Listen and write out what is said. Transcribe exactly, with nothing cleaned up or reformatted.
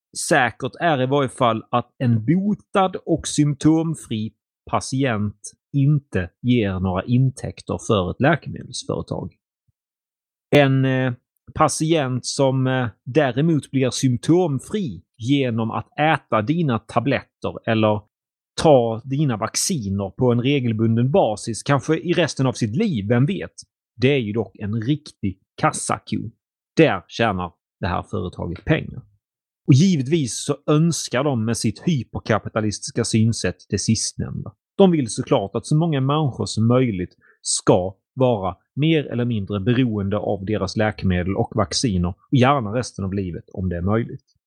säkert är i varje fall att en botad och symptomfri patient inte ger några intäkter för ett läkemedelsföretag. En eh, patient som eh, däremot blir symptomfri genom att äta dina tabletter eller ta dina vacciner på en regelbunden basis, kanske i resten av sitt liv, vem vet? Det är ju dock en riktig kassako. Där tjänar det här företaget pengar. Och givetvis så önskar de med sitt hyperkapitalistiska synsätt det sistnämnda. De vill såklart att så många människor som möjligt ska vara mer eller mindre beroende av deras läkemedel och vacciner, och gärna resten av livet om det är möjligt.